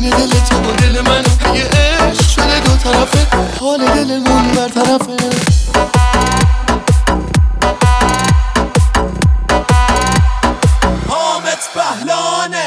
دل تو و دل من یه عشق شده دو طرفه، حال دلمون برطرفه. حامد بهلانه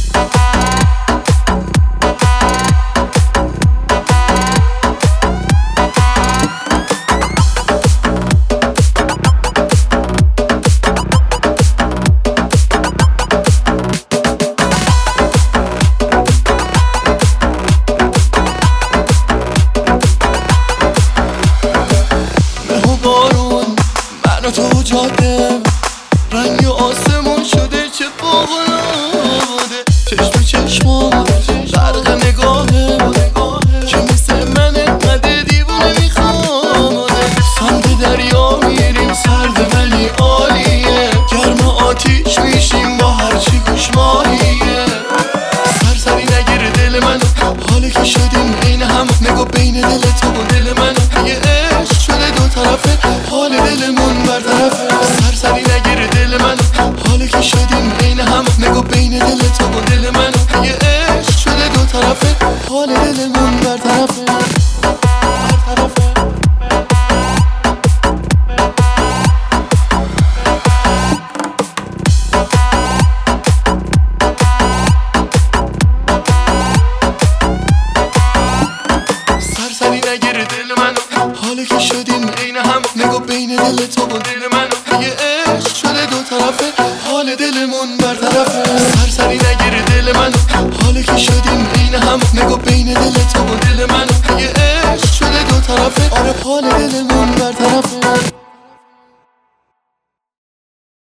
بارون من و تو جاده، رنگ آسمون شده چه باغلاده، چشم چشمام برق نگاهه که مثل من انقدر دیوونه میخواد. سمت دریا میریم سرد ولی عالیه، گرم آتیش میشیم با هرچی گوش ماهیه. سرسری نگیره دل من، حالی که شدیم عین هم، نگو بین دل تو و دل من یه عشق شده دو طرفه، حال دلمون برطرفه. سرسری نگیره دل من، حالی که شدیم عین هم، نگو بین دل تو و دل من یه عشق شده دو طرفه، حال دلمون برطرفه. سرسری نگیره دل من، حالی که شدیم عین هم، نگو بین دل تو و دل من یه عشق شده دو طرفه، حال دلمون برطرفه. سرسری نگیره دل من، حالی که شدیم عین هم، نگو بین دل تو و دل من یه عشق شده دو طرفه، آره حال دلمون برطرفه.